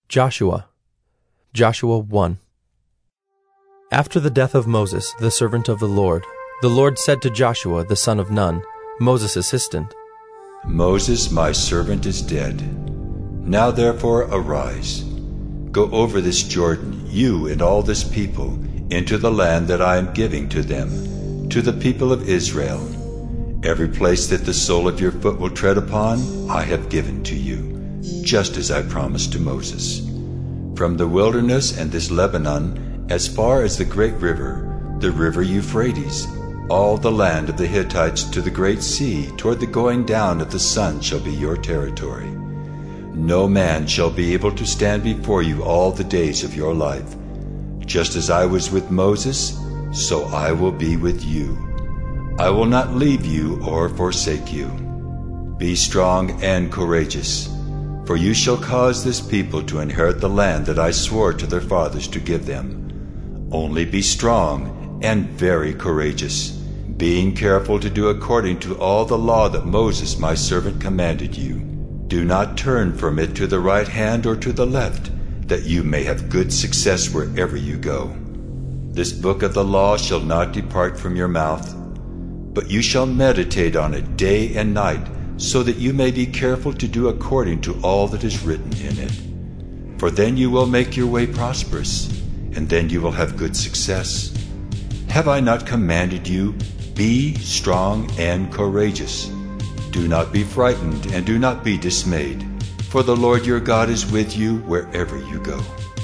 Joshua 1. After the death of Moses, the servant of the Lord said to Joshua the son of Nun, Moses' assistant, Moses, my servant, is dead. Now therefore arise. Go over this Jordan, you and all this people, into the land that I am giving to them, to the people of Israel. Every place that the sole of your foot will tread upon, I have given to you, just as I promised to Moses. From the wilderness and this Lebanon, as far as the great river, the river Euphrates, all the land of the Hittites to the great sea, toward the going down of the sun shall be your territory. No man shall be able to stand before you all the days of your life. Just as I was with Moses, so I will be with you. I will not leave you or forsake you. Be strong and courageous, for you shall cause this people to inherit the land that I swore to their fathers to give them. Only be strong and very courageous, being careful to do according to all the law that Moses my servant commanded you. Do not turn from it to the right hand or to the left, that you may have good success wherever you go. This book of the law shall not depart from your mouth, but you shall meditate on it day and night, so that you may be careful to do according to all that is written in it. For then you will make your way prosperous, and then you will have good success. Have I not commanded you, be strong and courageous? Do not be frightened and do not be dismayed, for the Lord your God is with you wherever you go.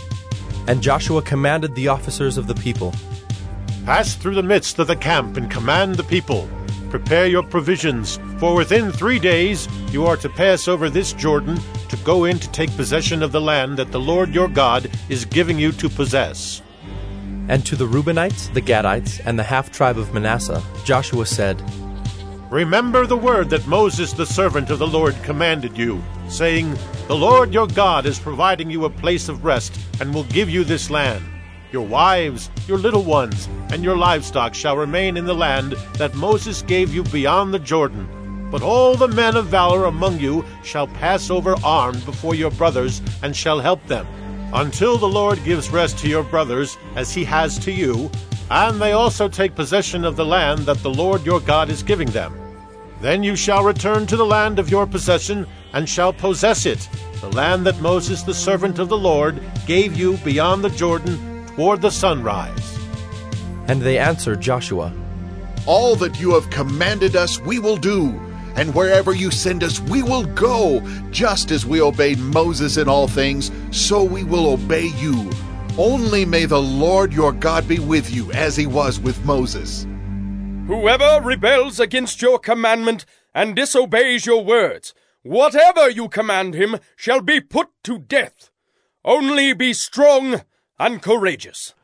And Joshua commanded the officers of the people, Pass through the midst of the camp and command the people. Prepare your provisions, for within 3 days you are to pass over this Jordan to go in to take possession of the land that the Lord your God is giving you to possess. And to the Reubenites, the Gadites, and the half-tribe of Manasseh, Joshua said, Remember the word that Moses the servant of the Lord commanded you, saying, The Lord your God is providing you a place of rest, and will give you this land. Your wives, your little ones, and your livestock shall remain in the land that Moses gave you beyond the Jordan. But all the men of valor among you shall pass over armed before your brothers, and shall help them, until the Lord gives rest to your brothers, as he has to you, and they also take possession of the land that the Lord your God is giving them. Then you shall return to the land of your possession, and shall possess it, the land that Moses the servant of the Lord gave you beyond the Jordan toward the sunrise. And they answered Joshua, All that you have commanded us we will do, and wherever you send us we will go. Just as we obeyed Moses in all things, so we will obey you. Only may the Lord your God be with you, as he was with Moses. Whoever rebels against your commandment and disobeys your words, whatever you command him shall be put to death. Only be strong and courageous.